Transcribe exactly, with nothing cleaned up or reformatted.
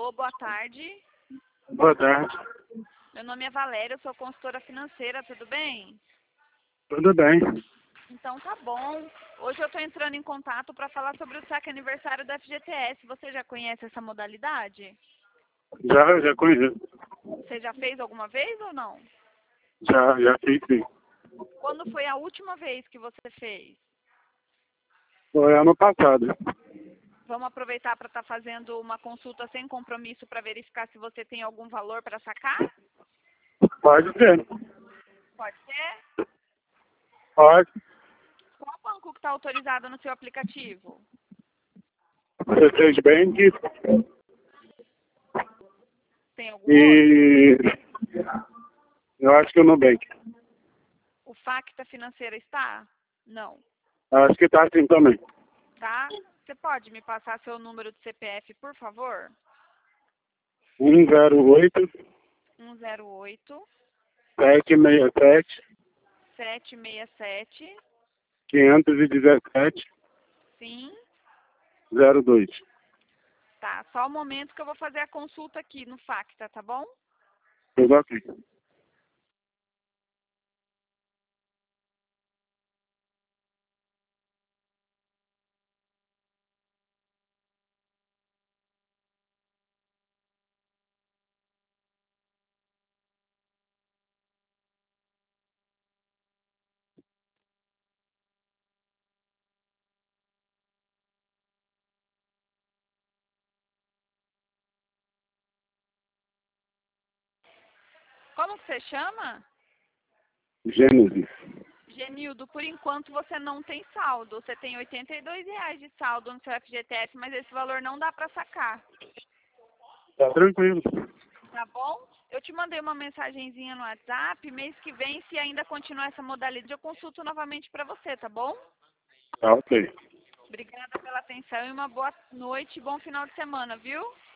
Alô, boa tarde. Boa tarde. Meu nome é Valéria, eu sou consultora financeira, tudo bem? Tudo bem. Então tá bom. Hoje eu estou entrando em contato para falar sobre o saque aniversário da F G T S. Você já conhece essa modalidade? Já, já conheço. Você já fez alguma vez ou não? Já, já fiz sim. Quando foi a última vez que você fez? Foi ano passado. Vamos aproveitar para estar fazendo uma consulta sem compromisso para verificar se você tem algum valor para sacar? Pode ser. Pode ser? Pode. Qual banco que está autorizado no seu aplicativo? Você fez bem que... Tem algum outro? E... Eu acho que o Nubank. O Facta Financeira está? Não. Acho que tá assim também. Tá? Você pode me passar seu número de C P F, por favor? um zero oito, um zero oito, sete seis sete, sete seis sete, quinhentos e dezessete, sim. zero dois. Tá, só um momento que eu vou fazer a consulta aqui no Facta, tá bom? Tudo ok. Como que você chama? Gênesis. Genildo, por enquanto você não tem saldo. Você tem oitenta e dois reais de saldo no seu F G T S, mas esse valor não dá para sacar. Tá tranquilo. Tá bom? Eu te mandei uma mensagenzinha no WhatsApp. Mês que vem, se ainda continuar essa modalidade, eu consulto novamente para você, tá bom? Tá ok. Obrigada pela atenção e uma boa noite e bom final de semana, viu?